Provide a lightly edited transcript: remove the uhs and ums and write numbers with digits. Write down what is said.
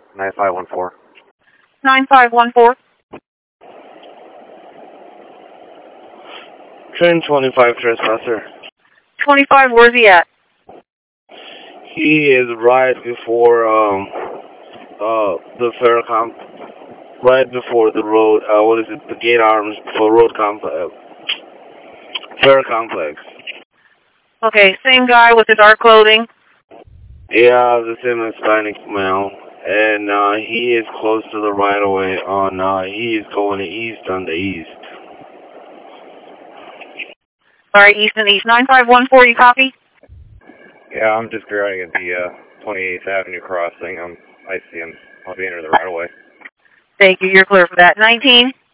9514. 9514. 1025 trespasser. 25, where's he at? He is right before the fair right before the road. What is it? The gate arms for road fair complex. Okay, same guy with the dark clothing. Yeah, the same Hispanic male, and he is close to the right of way. He is going east on the east. All right, east and east. 9514, you copy? Yeah, I'm just grounding at the 28th Avenue crossing. I see him. I'll be entering the right of way. Thank you. You're clear for that. 19?